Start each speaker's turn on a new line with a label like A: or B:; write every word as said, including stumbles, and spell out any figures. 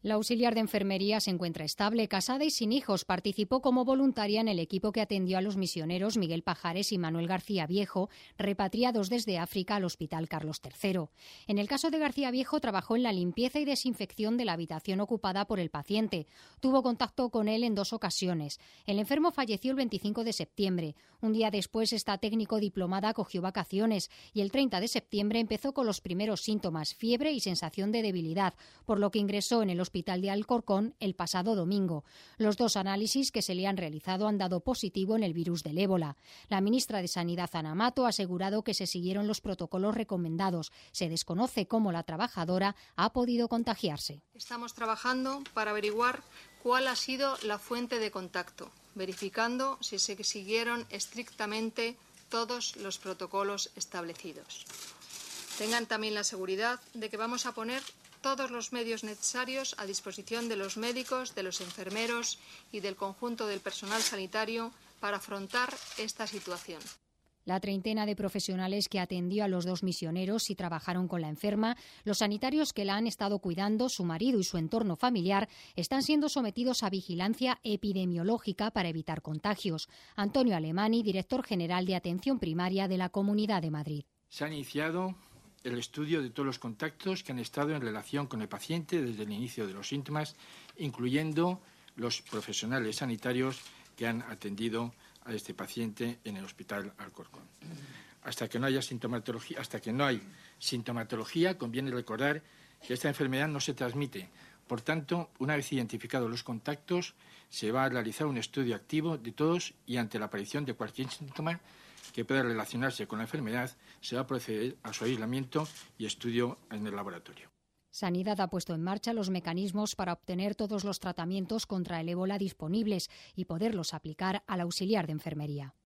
A: La auxiliar de enfermería se encuentra estable, casada y sin hijos. Participó como voluntaria en el equipo que atendió a los misioneros Miguel Pajares y Manuel García Viejo, repatriados desde África al Hospital Carlos tercero. En el caso de García Viejo, trabajó en la limpieza y desinfección de la habitación ocupada por el paciente. Tuvo contacto con él en dos ocasiones. El enfermo falleció el veinticinco de septiembre. Un día después, esta técnico diplomada cogió vacaciones y el treinta de septiembre empezó con los primeros síntomas, fiebre y sensación de debilidad, por lo que ingresó en el Hospital de Alcorcón el pasado domingo. Los dos análisis que se le han realizado han dado positivo en el virus del ébola. La ministra de Sanidad, Ana Mato, ha asegurado que se siguieron los protocolos recomendados. Se desconoce cómo la trabajadora ha podido contagiarse.
B: Estamos trabajando para averiguar cuál ha sido la fuente de contacto, verificando si se siguieron estrictamente todos los protocolos establecidos. Tengan también la seguridad de que vamos a poner todos los medios necesarios a disposición de los médicos, de los enfermeros y del conjunto del personal sanitario para afrontar esta situación.
A: La treintena de profesionales que atendió a los dos misioneros y trabajaron con la enferma, los sanitarios que la han estado cuidando, su marido y su entorno familiar, están siendo sometidos a vigilancia epidemiológica para evitar contagios. Antonio Alemani, director general de Atención Primaria de la Comunidad de Madrid.
C: Se ha iniciado el estudio de todos los contactos que han estado en relación con el paciente desde el inicio de los síntomas, incluyendo los profesionales sanitarios que han atendido a este paciente en el Hospital Alcorcón. Hasta que no haya sintomatología, hasta que no hay sintomatología, conviene recordar que esta enfermedad no se transmite. Por tanto, una vez identificados los contactos, se va a realizar un estudio activo de todos y ante la aparición de cualquier síntoma que pueda relacionarse con la enfermedad, se va a proceder a su aislamiento y estudio en el laboratorio.
A: Sanidad ha puesto en marcha los mecanismos para obtener todos los tratamientos contra el ébola disponibles y poderlos aplicar al auxiliar de enfermería.